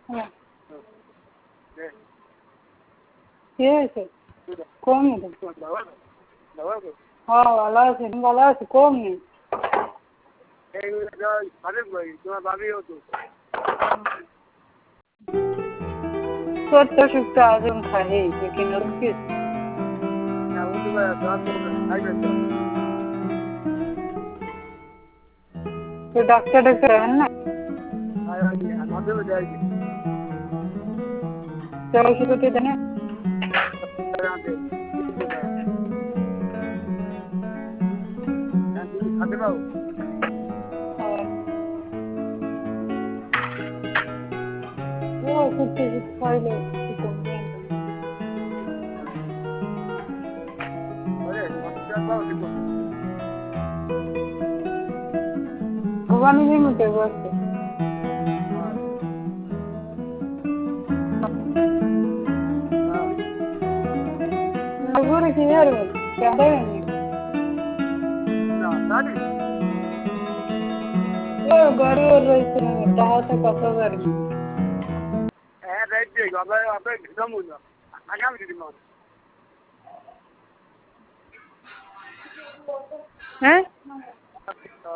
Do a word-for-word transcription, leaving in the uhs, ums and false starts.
হ্যাঁ কি হয়েছে? কম নেই হ্যাঁ ভালো আছি, তুমি ভালো আছো? কম নেই সত্য সুক্ত আজন খাই लेकिन और किस तो डॉक्टर डॉक्टर है ना चलो शुरू के देने वो कुछ कुछ खाई ले भगवान नहीं मुझे बस लगूर की यार क्या है ना सारी वो गाड़ी और रही थी कहाँ से कसो गाड़ी है राइट दे बाबा आप एकदम बोलो आगे भी दीदी हैं